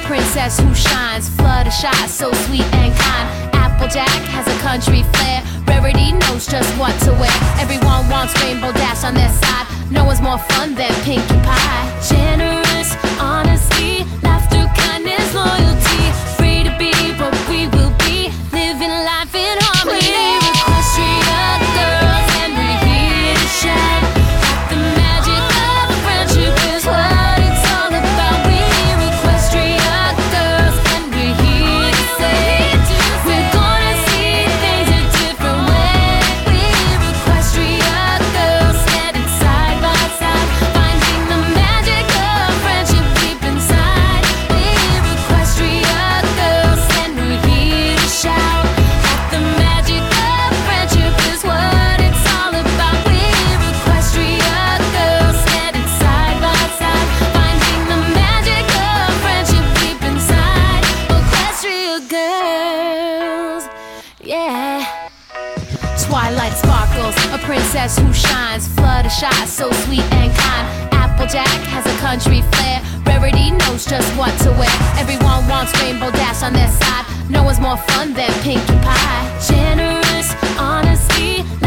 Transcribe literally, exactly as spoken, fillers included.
princess who shines, Fluttershy, so sweet and kind. Applejack has a country flair, Rarity knows just what to wear. Everyone wants Rainbow Dash on their side, no one's more fun than Pinkie Pie. Generous, honesty, laughter, kindness, loyalty, free to be what we will be, living life in harmony. We're Equestria girls and we're here to shine. The magic of friendship is what it's all about. We're Equestria girls and we're here to say we're gonna see things a different way. We're Equestria girls standing side by side, finding the magic of friendship deep inside. We're Equestria girls and we're here to shout that the magic of friendship is what it's all about. We're Equestria girls standing side by side, finding the magic of friendship deep inside. Equestria girls, yeah. Twilight sparkles, a princess who shines, Fluttershy, so sweet and kind. Applejack has a country flair, Rarity knows just what to wear. Everyone wants Rainbow Dash on their side, no one's more fun than Pinkie Pie. Generous, honesty,